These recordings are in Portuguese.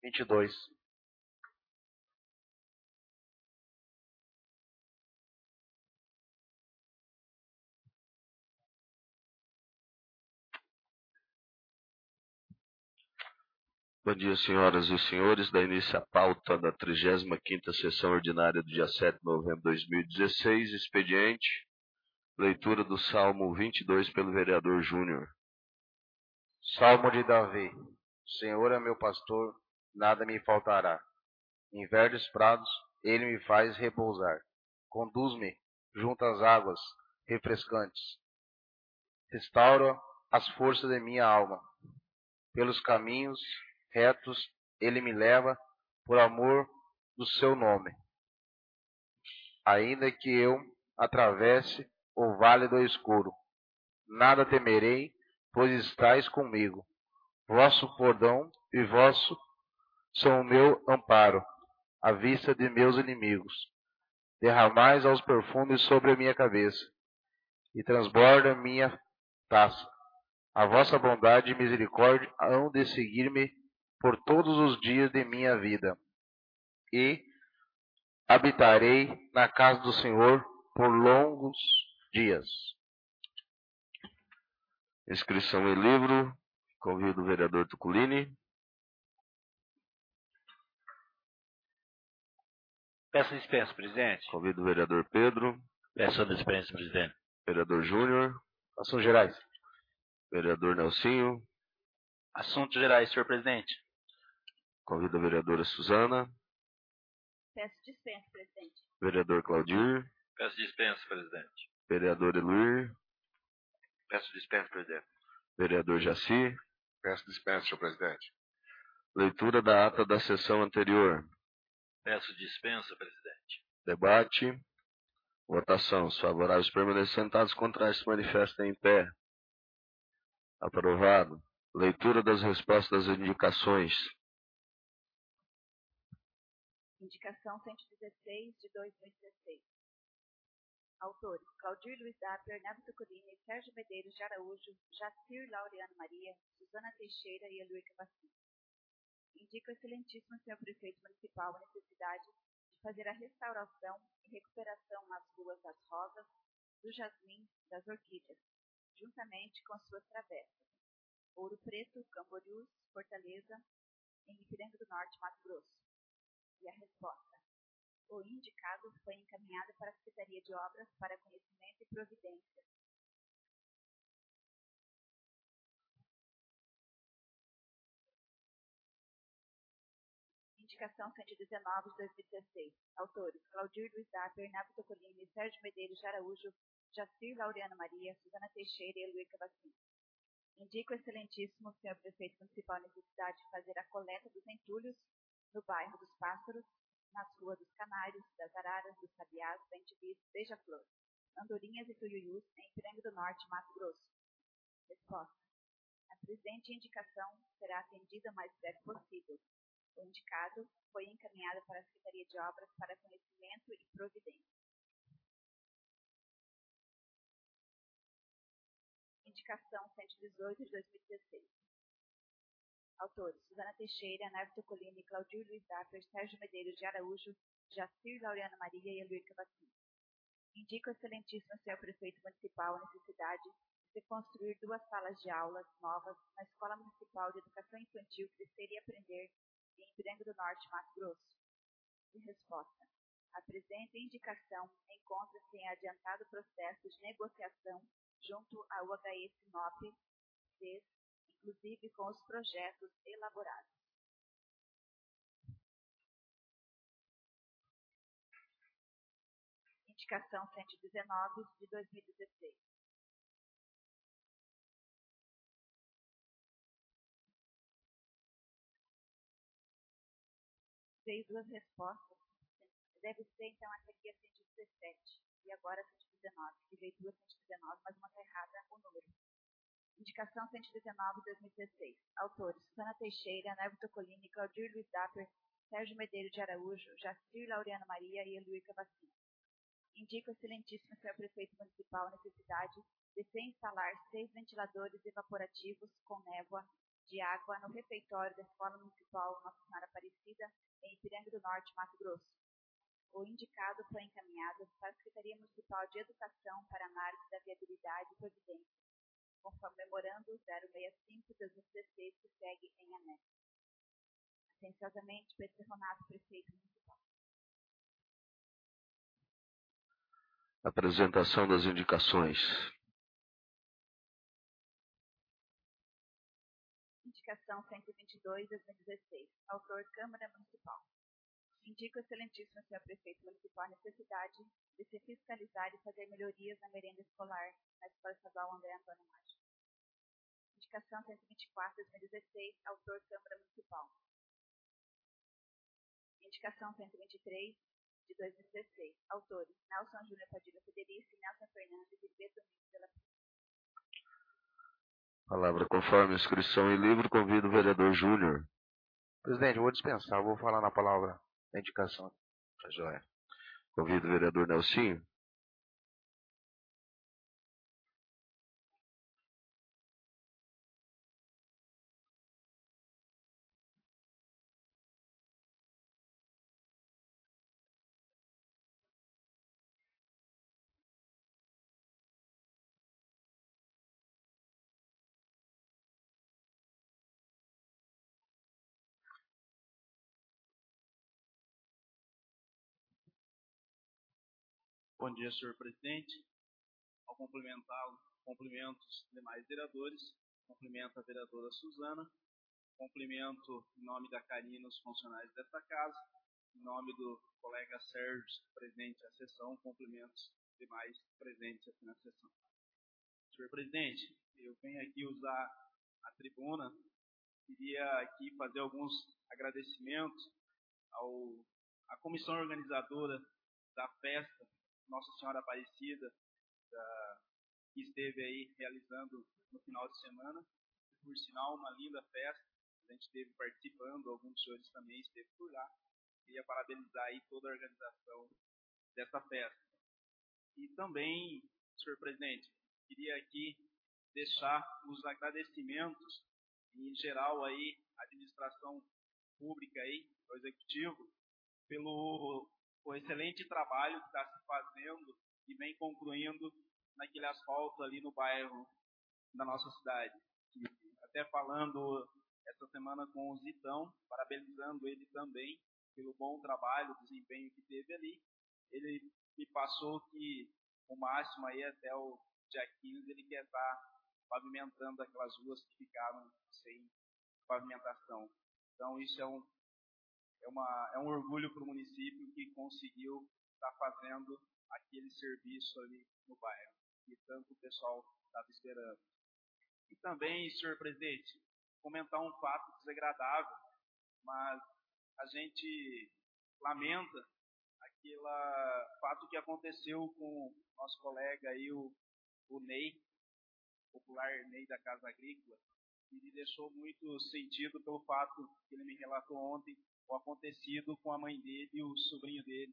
22. Bom dia, senhoras e senhores. Dá início à pauta da 35ª sessão ordinária do dia 7 de novembro de 2016. Expediente. Leitura do Salmo 22 pelo vereador Júnior. Salmo de Davi. O Senhor é meu pastor, nada me faltará. Em verdes prados, ele me faz repousar. Conduz-me junto às águas refrescantes. Restaura as forças de minha alma. Pelos caminhos retos, ele me leva por amor do seu nome. Ainda que eu atravesse o vale do escuro, nada temerei, pois estais comigo. Vosso bordão e vosso são o meu amparo, à vista de meus inimigos. Derramais aos perfumes sobre a minha cabeça, e transborda a minha taça. A vossa bondade e misericórdia hão de seguir-me por todos os dias de minha vida, e habitarei na casa do Senhor por longos dias. Inscrição em livro. Convido o vereador Tuculini. Peço dispensa, presidente. Convido o vereador Pedro. Peço dispensa, presidente. Vereador Júnior. Assuntos gerais. Vereador Nelsinho. Assuntos gerais, senhor presidente. Convido a vereadora Suzana. Peço dispensa, presidente. Vereador Claudir. Peço dispensa, presidente. Vereador Eluir. Peço dispensa, presidente. Vereador Jaci. Peço dispensa, senhor presidente. Leitura da ata da sessão anterior. Peço dispensa, presidente. Debate. Votação. Os favoráveis permanecem sentados, contrários se manifestem em pé. Aprovado. Leitura das respostas das indicações. Indicação 116 de 2016. Autores: Claudir Luiz Dapper, Neto Tuculini, Sérgio Medeiros de Araújo, Jacir Laureano Maria, Suzana Teixeira e Eluir Cavacini. Indica o excelentíssimo senhor prefeito municipal a necessidade de fazer a restauração e recuperação nas ruas das rosas, do jasmim, das orquídeas, juntamente com suas travessas. Ouro Preto, Camboriú, Fortaleza, em Ipiranga do Norte, Mato Grosso. E a resposta: o indicado foi encaminhado para a Secretaria de Obras para conhecimento e providência. Indicação 119 de 2016. Autores: Claudir Luiz Dapper, Neto Tuculini, Sérgio Medeiros de Araújo, Jacir Laureano Maria, Suzana Teixeira e Eluir Cavacini. Indica o excelentíssimo senhor prefeito municipal a necessidade de fazer a coleta dos entulhos no bairro dos Pássaros, nas ruas dos Canários, das Araras, dos Sabiás, Bem-de-Bis, Beija-Flor, Andorinhas e Tuiuius, em Ipiranga do Norte, Mato Grosso. Resposta: a presente indicação será atendida o mais breve possível. O indicado foi encaminhado para a Secretaria de Obras para conhecimento e providência. Indicação 118 de 2016. Autores: Suzana Teixeira, Neto Tuculini, Claudir Luiz Dapper, Sérgio Medeiros de Araújo, Jacir Laureano Maria e Eluir Cavacini. Indica o excelentíssimo senhor prefeito municipal a necessidade de construir 2 salas de aulas novas na Escola Municipal de Educação Infantil Crescer e Aprender, em Ipiranga do Norte, Mato Grosso. E resposta: a presente indicação encontra-se em adiantado processo de negociação junto à UHE Sinop, inclusive com os projetos elaborados. Indicação 119 de 2016. Veio 2 respostas. Deve ser, então, essa aqui a 117. E agora a 119. Que veio 2 119, mas uma está errada o número. Indicação 119 de 2016. Autores: Suzana Teixeira, Neto Tuculini, Claudir Luiz Dapper, Sérgio Medeiros de Araújo, Jacir Laureano Maria e Eluir Cavacini. Indica o excelentíssimo senhor prefeito municipal a necessidade de se instalar 6 ventiladores evaporativos com névoa de água no refeitório da Escola Municipal Nossa Senhora Aparecida, em Ipiranga do Norte, Mato Grosso. O indicado foi encaminhado para a Secretaria Municipal de Educação para análise da viabilidade e providência, conforme memorando 065/2016, que segue em anexo. Atenciosamente, Pedro Ronato, prefeito municipal. Apresentação das indicações. Indicação 122/2016. Autor, Câmara Municipal. Indica o excelentíssimo senhor prefeito municipal a necessidade de se fiscalizar e fazer melhorias na merenda escolar na Escola Estadual André Antônio Maggi. Indicação 124/2016. Autor, Câmara Municipal. Indicação 123/2016. Autores, Nelson Júnior Padilha Federici, Nelson Fernandes e Beto Domingos de la Pena. Palavra conforme a inscrição em livro, convido o vereador Júnior. Presidente, eu vou dispensar, vou falar na palavra da indicação. Tá joia. Convido o vereador Nelsinho. Bom dia, senhor presidente. Ao cumprimentá-lo, cumprimento os demais vereadores, cumprimento a vereadora Suzana, cumprimento em nome da Karina os funcionários desta casa, em nome do colega Sérgio, presente à sessão, cumprimento os demais presentes aqui na sessão. Senhor presidente, eu venho aqui usar a tribuna, queria aqui fazer alguns agradecimentos à comissão organizadora da festa Nossa Senhora Aparecida, que esteve aí realizando no final de semana. Por sinal, uma linda festa, a gente esteve participando, alguns senhores também esteve por lá. Queria parabenizar aí toda a organização dessa festa. E também, senhor presidente, queria aqui deixar os agradecimentos, em geral aí, à administração pública aí, ao executivo, pelo excelente trabalho que está se fazendo e vem concluindo naquele asfalto ali no bairro da nossa cidade. E até falando essa semana com o Zitão, parabenizando ele também pelo bom trabalho, desempenho que teve ali. Ele me passou que o máximo aí até o dia 15 ele quer estar pavimentando aquelas ruas que ficaram sem pavimentação. Então isso é um orgulho para o município que conseguiu estar fazendo aquele serviço ali no bairro, que tanto o pessoal estava esperando. E também, senhor presidente, comentar um fato desagradável, mas a gente lamenta aquele fato que aconteceu com o nosso colega aí, o Ney, popular Ney da Casa Agrícola, e me deixou muito sentido pelo fato que ele me relatou ontem, o acontecido com a mãe dele e o sobrinho dele.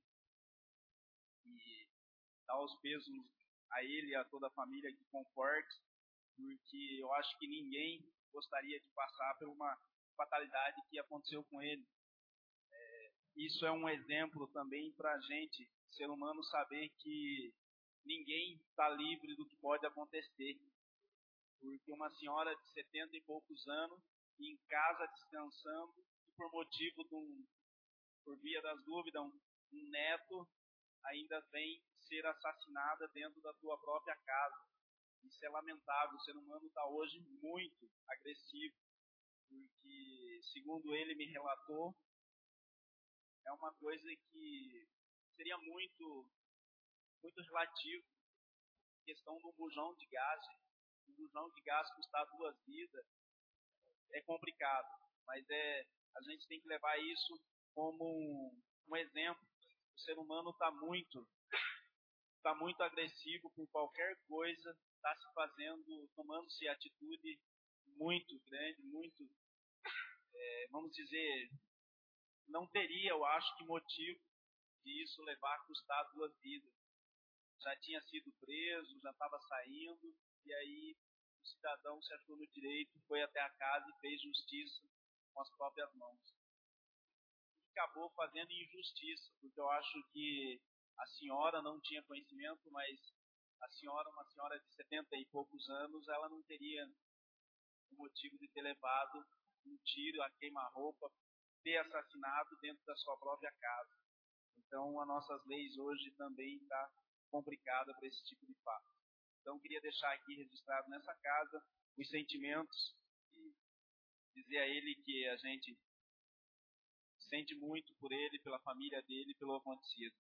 E dar os pesos a ele e a toda a família aqui com forte, porque eu acho que ninguém gostaria de passar por uma fatalidade que aconteceu com ele. Isso é um exemplo também para a gente, ser humano, saber que ninguém está livre do que pode acontecer. Porque uma senhora de 70 e poucos anos, em casa descansando, e por motivo por via das dúvidas, um neto ainda vem ser assassinada dentro da tua própria casa. Isso é lamentável. O ser humano está hoje muito agressivo, porque, segundo ele me relatou, é uma coisa que seria muito, muito relativo. A questão do bujão de gás. O bujão de gás custar 2 vidas é complicado, mas a gente tem que levar isso como um exemplo. O ser humano está muito agressivo por qualquer coisa, está se fazendo, tomando-se atitude muito grande, muito, vamos dizer, não teria, eu acho, que motivo de isso levar a custar 2 vidas. Já tinha sido preso, já estava saindo, e aí o cidadão se achou no direito, foi até a casa e fez justiça com as próprias mãos. Acabou fazendo injustiça, porque eu acho que a senhora não tinha conhecimento, mas a senhora, uma senhora de 70 e poucos anos, ela não teria o motivo de ter levado um tiro, a queima-roupa, ter assassinado dentro da sua própria casa. Então, as nossas leis hoje também estão complicadas para esse tipo de fato. Então, queria deixar aqui registrado nessa casa os sentimentos e dizer a ele que a gente sente muito por ele, pela família dele, pelo acontecido.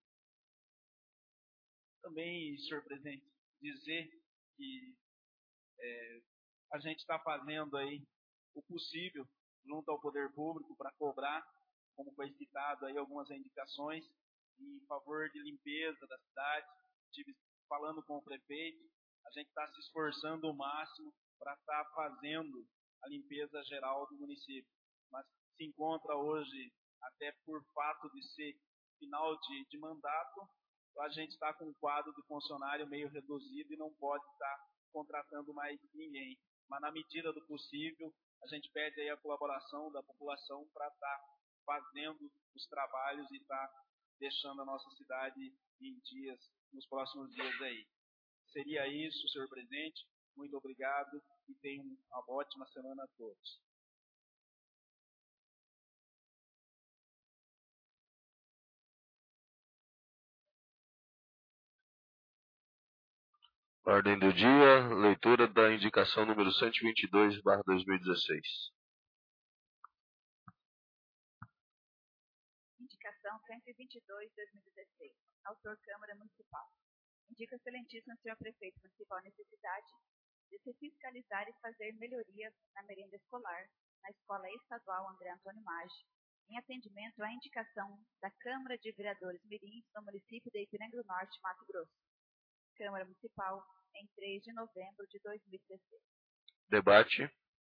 Também, senhor presidente, dizer que a gente está fazendo aí o possível junto ao poder público para cobrar, como foi citado aí algumas indicações, em favor de limpeza da cidade. Estive falando com o prefeito, a gente está se esforçando o máximo para estar fazendo a limpeza geral do município. Mas se encontra hoje, até por fato de ser final de mandato, a gente está com um quadro de funcionário meio reduzido e não pode estar contratando mais ninguém. Mas na medida do possível, a gente pede aí a colaboração da população para estar fazendo os trabalhos e estar deixando a nossa cidade em dias, nos próximos dias aí. Seria isso, senhor presidente. Muito obrigado e tenham uma ótima semana a todos. Ordem do dia, leitura da indicação número 122/2016. Indicação 122/2016. Autor Câmara Municipal. Indica o excelentíssimo senhor prefeito municipal a necessidade de se fiscalizar e fazer melhorias na merenda escolar na Escola Estadual André Antônio Maggi, em atendimento à indicação da Câmara de Vereadores Mirins do município de Ipiranga do Norte, Mato Grosso. Câmara Municipal, em 3 de novembro de 2016. Debate.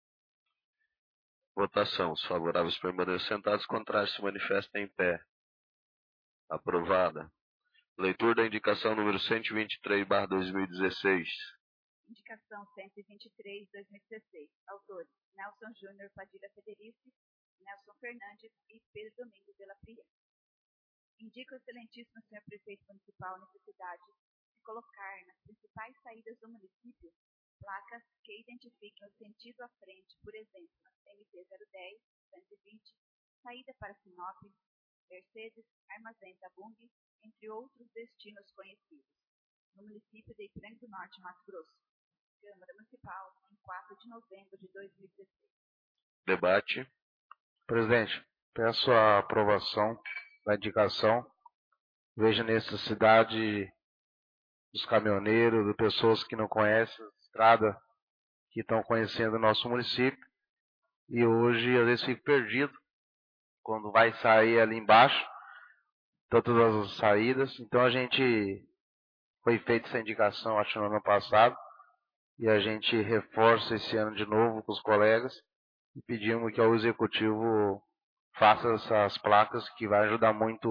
Votação. Os favoráveis permaneçam sentados, contrários se manifestem em pé. Aprovada. Leitura da indicação número 123/2016. Indicação 123/2016. Autores: Nelson Júnior Padilha Federici, Nelson Fernandes e Pedro Domingos de la Pria. Indica o excelentíssimo senhor prefeito municipal a necessidade de colocar nas principais saídas do município placas que identifiquem o sentido à frente, por exemplo, MT 010, 120, saída para Sinop, Mercedes, Armazém Tabung, entre outros destinos conhecidos, no município de Ipiranga do Norte, Mato Grosso. Câmara Municipal, em 4 de novembro de 2016. Debate. Presidente, peço a aprovação da indicação. Vejo necessidade dos caminhoneiros, de pessoas que não conhecem a estrada, que estão conhecendo o nosso município. E hoje, às vezes, fico perdido quando vai sair ali embaixo, todas as saídas. Então, foi feita essa indicação, acho, no ano passado. E a gente reforça esse ano de novo com os colegas. E pedimos que o executivo faça essas placas, que vai ajudar muito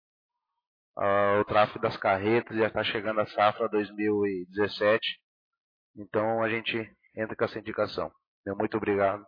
o tráfego das carretas. Já está chegando a safra 2017. Então a gente entra com essa indicação. Muito obrigado.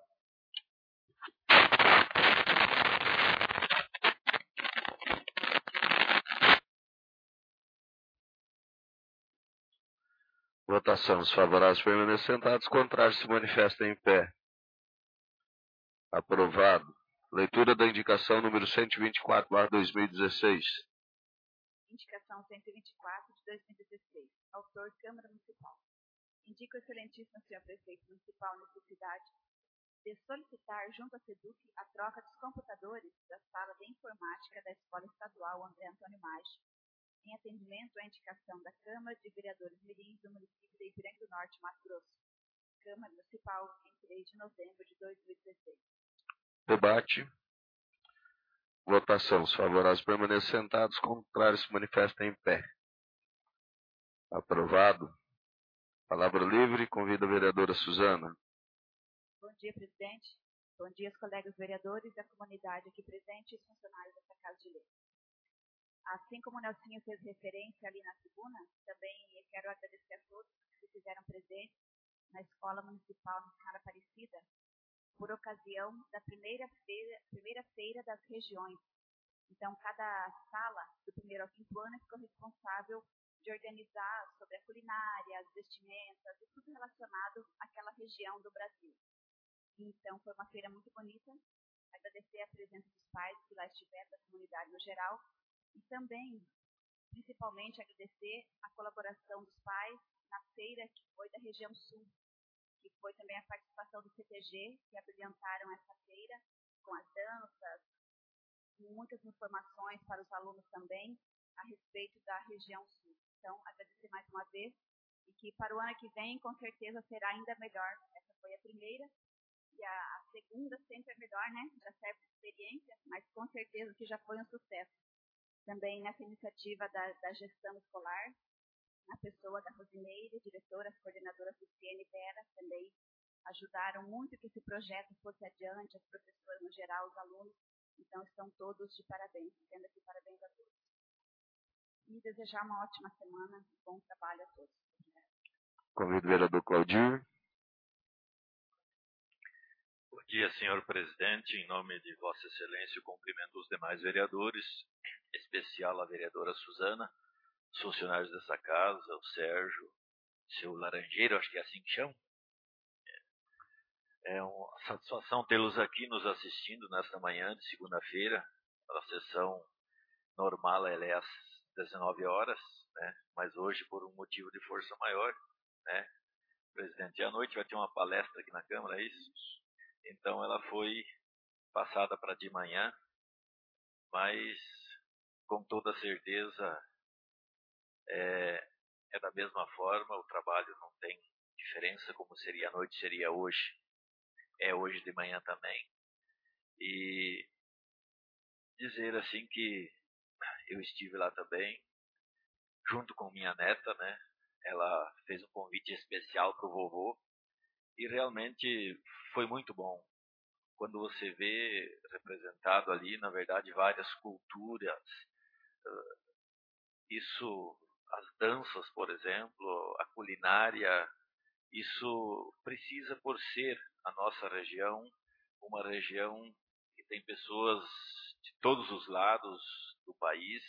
Votação. Os favoráveis permanecem sentados, contrários se manifestem em pé. Aprovado. Leitura da indicação número 124/2016. Indicação 124 de 2016. Autor Câmara Municipal. Indica o excelentíssimo senhor prefeito municipal a necessidade de solicitar junto à SEDUC a troca dos computadores da sala de informática da Escola Estadual André Antônio Maggi, em atendimento à indicação da Câmara de Vereadores Mirins do município de Ipiranga do Norte, Mato Grosso. Câmara Municipal, em 3 de novembro de 2016. Debate. Votação. Os favoráveis permanecem sentados, contrários se manifestem em pé. Aprovado. Palavra livre, convido a vereadora Suzana. Bom dia, presidente. Bom dia, os colegas vereadores, a comunidade aqui presente e os funcionários dessa Casa de Lei. Assim como o Nelsinho fez referência ali na tribuna, também eu quero agradecer a todos que se fizeram presentes na Escola Municipal de Senhora Aparecida, por ocasião da primeira feira das regiões. Então, cada sala, do primeiro ao quinto ano, ficou responsável de organizar sobre a culinária, as vestimentas e tudo relacionado àquela região do Brasil. Então, foi uma feira muito bonita. Agradecer a presença dos pais que lá estiveram, da comunidade no geral, e também, principalmente, agradecer a colaboração dos pais na feira que foi da região sul, que foi também a participação do CTG, que abrilhantaram essa feira com as danças, muitas informações para os alunos também a respeito da região sul. Então, agradecer mais uma vez e que para o ano que vem, com certeza, será ainda melhor. Essa foi a primeira e a segunda sempre é melhor, né? Já serve de experiência, mas com certeza que já foi um sucesso. Também nessa iniciativa da gestão escolar, a pessoa da Rosineire, diretora, as coordenadoras Luciene e Vera também ajudaram muito que esse projeto fosse adiante, as professoras no geral, os alunos. Então, estão todos de parabéns. Tendo aqui parabéns a todos. E desejar uma ótima semana, bom trabalho a todos. Obrigada. Convido o vereador Claudir. Bom dia, senhor presidente. Em nome de Vossa Excelência, eu cumprimento os demais vereadores, em especial a vereadora Suzana, os funcionários dessa casa, o Sérgio, seu Laranjeiro, acho que é assim que chama. É uma satisfação tê-los aqui nos assistindo nesta manhã de segunda-feira. A sessão normal ela é às 19 horas, né? Mas hoje, por um motivo de força maior, né? Presidente, e à noite vai ter uma palestra aqui na Câmara, é isso? Então ela foi passada para de manhã, mas com toda certeza é da mesma forma, o trabalho não tem diferença, como seria à noite, seria hoje. É hoje de manhã também. E dizer assim que eu estive lá também, junto com minha neta, né? Ela fez um convite especial para o vovô e realmente foi muito bom. Quando você vê representado ali, na verdade, várias culturas, isso, as danças, por exemplo, a culinária, isso precisa, por ser a nossa região, uma região que tem pessoas de todos os lados do país,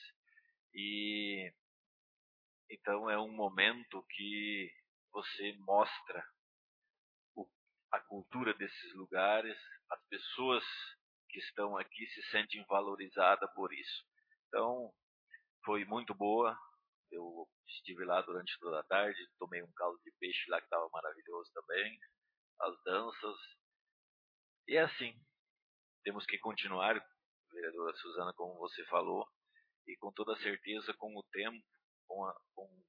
e então é um momento que você mostra a cultura desses lugares, as pessoas que estão aqui se sentem valorizadas por isso. Então, foi muito boa. Eu estive lá durante toda a tarde, tomei um caldo de peixe lá que estava maravilhoso também, as danças. E é assim, temos que continuar, vereadora Suzana, como você falou, e com toda certeza, com o tempo, com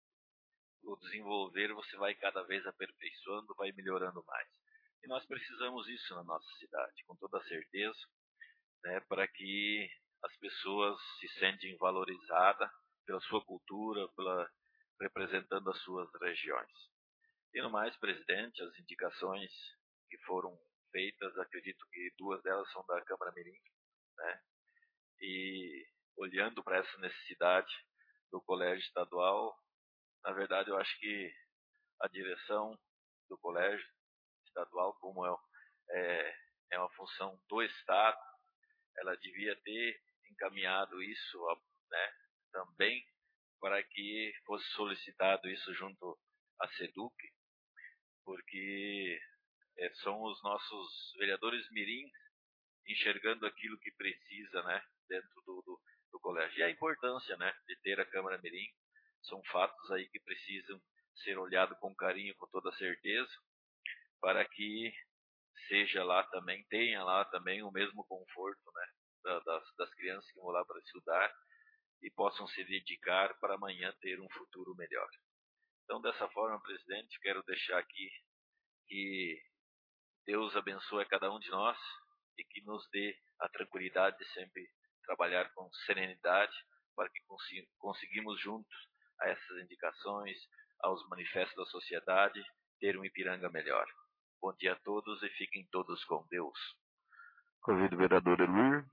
o desenvolver, você vai cada vez aperfeiçoando, vai melhorando mais. E nós precisamos disso na nossa cidade, com toda certeza, né, para que as pessoas se sentem valorizadas pela sua cultura, representando as suas regiões. E no mais, presidente, as indicações que foram feitas, acredito que 2 delas são da Câmara Mirim, né? E olhando para essa necessidade do colégio estadual, na verdade eu acho que a direção do colégio estadual, como é uma função do Estado, ela devia ter encaminhado isso, né, também para que fosse solicitado isso junto à SEDUC, porque são os nossos vereadores mirins enxergando aquilo que precisa, né, dentro do colégio. E a importância, né, de ter a Câmara Mirim, são fatos aí que precisam ser olhados com carinho, com toda certeza, para que seja lá também, tenha lá também o mesmo conforto, né, das crianças que vão lá para estudar e possam se dedicar para amanhã ter um futuro melhor. Então, dessa forma, presidente, quero deixar aqui que Deus abençoe a cada um de nós e que nos dê a tranquilidade de sempre trabalhar com serenidade para que conseguimos juntos a essas indicações, aos manifestos da sociedade, ter um Ipiranga melhor. Bom dia a todos e fiquem todos com Deus. Convido o vereador Eluir.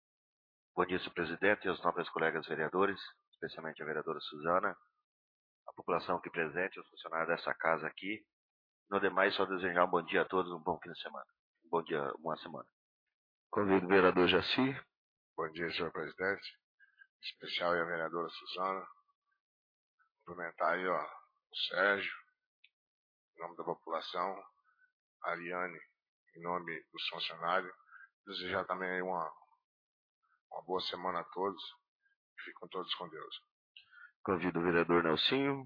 Bom dia, senhor presidente e aos nobres colegas vereadores, especialmente a vereadora Suzana. a população aqui presente, os funcionários dessa casa aqui. No demais, só desejar um bom dia a todos, um bom fim de semana. Um bom dia, uma semana. Convido o vereador Jaci. Bom dia, senhor presidente. Em especial a vereadora Suzana. Cumprimentar aí, ó, o Sérgio, em nome da população, a Ariane, em nome dos funcionários. Desejar também aí uma boa semana a todos. Fiquem todos com Deus. Convido o vereador Nelsinho.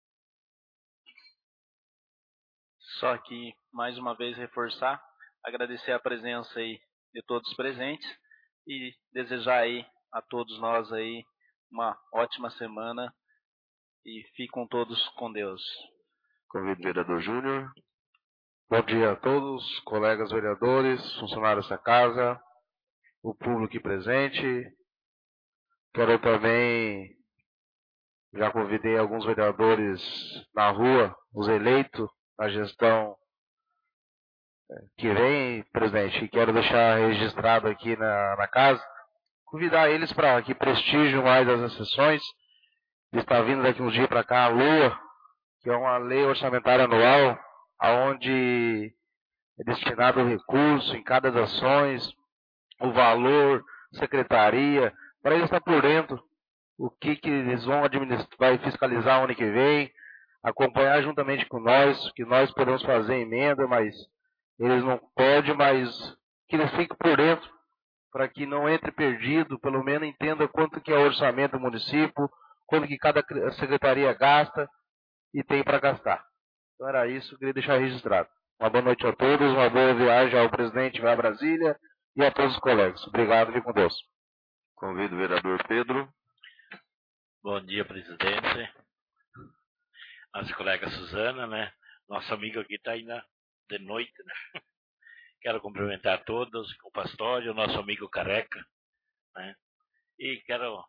Só aqui, mais uma vez, reforçar, agradecer a presença aí de todos os presentes e desejar aí a todos nós aí uma ótima semana e fiquem todos com Deus. Convido o vereador Júnior. Bom dia a todos, colegas vereadores, funcionários da casa, o público aqui presente. Quero também, já convidei alguns vereadores na rua, os eleitos, na gestão que vem, presidente, e quero deixar registrado aqui na casa, convidar eles para que prestigiem mais as sessões. Está vindo daqui uns dias para cá a LUA, que é uma lei orçamentária anual, aonde é destinado o recurso em cada das ações, o valor, secretaria, para eles estar por dentro, o que eles vão administrar, vai fiscalizar o ano que vem, acompanhar juntamente com nós, que nós podemos fazer emenda, mas eles não podem, mas que eles fiquem por dentro, para que não entre perdido, pelo menos entenda quanto que é o orçamento do município, quanto que cada secretaria gasta e tem para gastar. Então era isso, queria deixar registrado. Uma boa noite a todos, uma boa viagem ao presidente, vai a Brasília, e a todos os colegas. Obrigado, fique com Deus. Convido o vereador Pedro. Bom dia, presidente. Nossa colega Suzana, né? Nosso amigo aqui está ainda de noite, né? Quero cumprimentar todos, o pastor, o nosso amigo Careca, né? E quero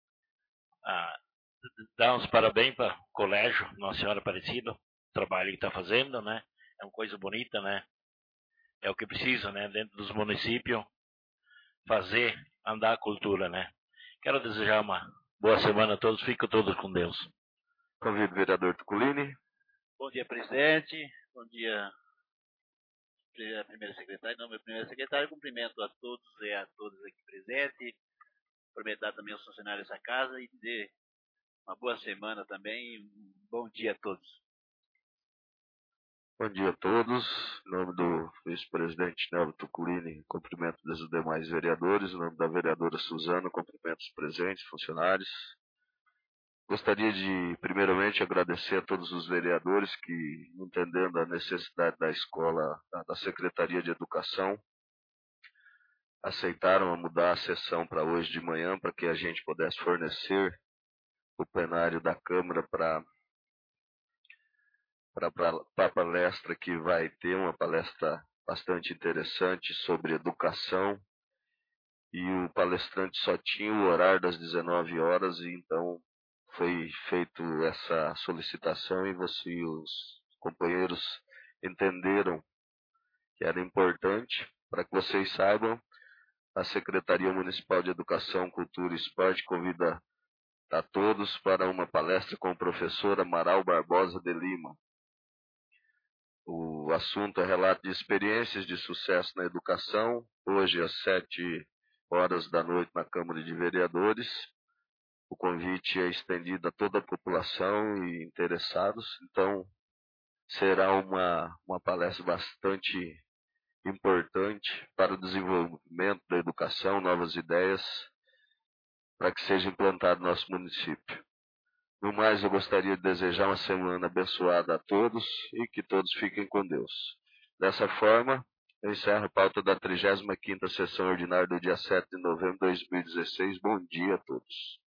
dar uns parabéns para o colégio Nossa Senhora Aparecida, o trabalho que está fazendo, né? É uma coisa bonita, né? É o que precisa, né? Dentro dos municípios, fazer andar a cultura, né? Quero desejar uma boa semana a todos. Fiquem todos com Deus. Convido o vereador Tuculini. Bom dia, presidente. Bom dia, primeira secretária. Não, meu primeiro secretário. Cumprimento a todos e a todas aqui presentes. Cumprimentar também os funcionários da casa e dizer uma boa semana também. Um bom dia a todos. Bom dia a todos. Em nome do vice-presidente Nelo Tuculini, cumprimento dos demais vereadores. Em nome da vereadora Suzana, cumprimento os presentes, funcionários. Gostaria de, primeiramente, agradecer a todos os vereadores que, entendendo a necessidade da escola, da Secretaria de Educação, aceitaram mudar a sessão para hoje de manhã, para que a gente pudesse fornecer o plenário da Câmara para a palestra que vai ter, uma palestra bastante interessante sobre educação, e o palestrante só tinha o horário das 19 horas, e então foi feita essa solicitação e os companheiros entenderam que era importante. Para que vocês saibam, a Secretaria Municipal de Educação, Cultura e Esporte convida a todos para uma palestra com o professor Amaral Barbosa de Lima. O assunto é relato de experiências de sucesso na educação, hoje às 7h da noite na Câmara de Vereadores. O convite é estendido a toda a população e interessados, então será uma palestra bastante importante para o desenvolvimento da educação, novas ideias, para que seja implantado no nosso município. No mais, eu gostaria de desejar uma semana abençoada a todos e que todos fiquem com Deus. Dessa forma, eu encerro a pauta da 35ª sessão ordinária do dia 7 de novembro de 2016. Bom dia a todos.